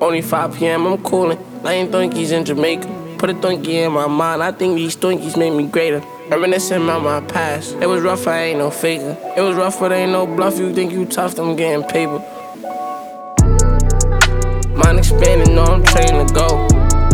Only 5 p.m. I'm coolin'. 9 Twinkies in Jamaica. Put a Twinkie in my mind. I think these Twinkies made me greater. Reminiscing about my past. It was rough, I ain't no faker. It was rough, but ain't no bluff. You think you tough, I'm getting paper. Mind expanding, know I'm training to go.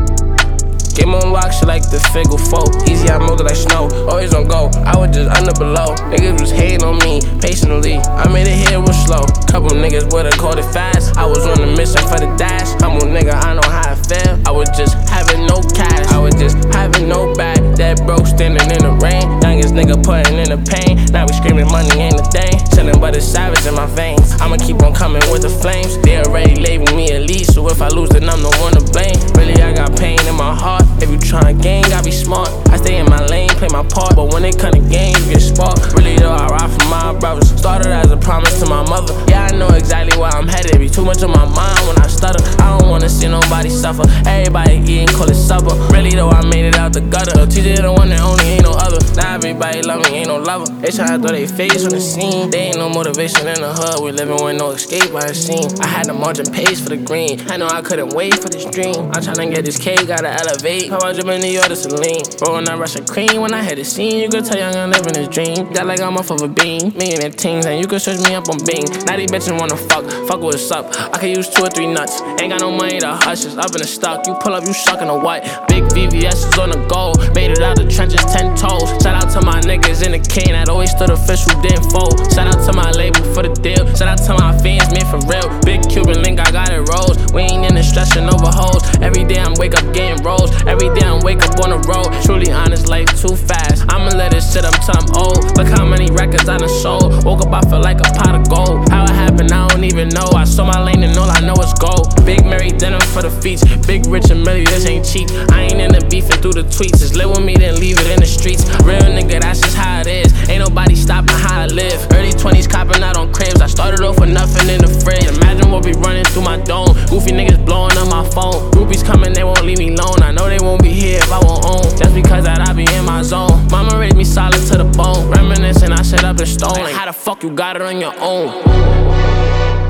Game on lock, shit like the Figure 4. Easy, I move it like snow, always on go. I was just under below. Niggas was hating on me, patiently. I made it here real slow. Couple niggas would've called it fast. I was on a mission for the dash. Humble nigga, I know how I feel. I was just having no cash. I was just having no bag. That broke standing in the rain. Youngest nigga putting in the pain. Now we screaming money ain't a thing. Chillin' but it's savage in my veins. I'ma keep on coming with the flames. They already label me elite, so if I lose then I'm the one to blame. Really, I got pain in my heart. If you tryna gang, gotta be smart. I stay in my lane, play my part. But when it come to game, you get sparked. Really though, I ride for my brothers. Started as a promise to my mother. Yeah, I know exactly where I'm headed. Be too much on my mind when I stutter. I don't wanna see nobody suffer. Everybody eating, call it supper. Really though, I made it out the gutter. TJ the one that only ain't no other. Now everybody love me, ain't no lover. They tryna throw their face on the scene. They ain't no motivation in the hood. We living with no escape, I seen. I had to margin pace for the green. I know I couldn't wait for this dream. I'm tryna get this K, gotta elevate. How I jump in New York to Celine. Rolling that Russian cream when I hit the scene. You could tell young I'm living this dream. Got like I'm off of a beam. Me and the teams, and you can search me up on Bing. Now these bitches wanna fuck what's up. I could use 2 or 3 nuts. Ain't got no money to hush, it's up in the stock. You pull up, you suckin' a what? Big VVS is on the go. Made it out the trenches 10 toes. Shout out to my niggas in the cane that always stood official, didn't fold. Shout out to my label for the deal. Shout out to my fans, man, for real. Big Cuban link, I got it rolls. We ain't in the stressin' over hoes. Every day I'm wake up getting rolls. Every day I'm wake up on the road. Truly honest, life too fast. I'ma let it sit up till I'm old. Look how many records I done sold. Woke up, I feel like a pot of gold. How it happened, I don't even know. I saw my lane and all I know is gold. Big Mary denim for the feats. Big Rich and Millie, this ain't cheap. I ain't in the beefing through the tweets. Just live with me, then leave it in the streets. Real nigga, that's just how it is. Ain't nobody stopping how I live. Early 20s copping out on cribs. I started off with nothing in the fridge. Imagine what be running through my dome. Goofy niggas blowing up my phone. Groupies coming, they won't leave me alone. I know they won't be here if I won't own. Just because that I be in my zone. Mama raised me solid to the bone. Reminiscing, I sit up in stone. Like, how the fuck you got it on your own?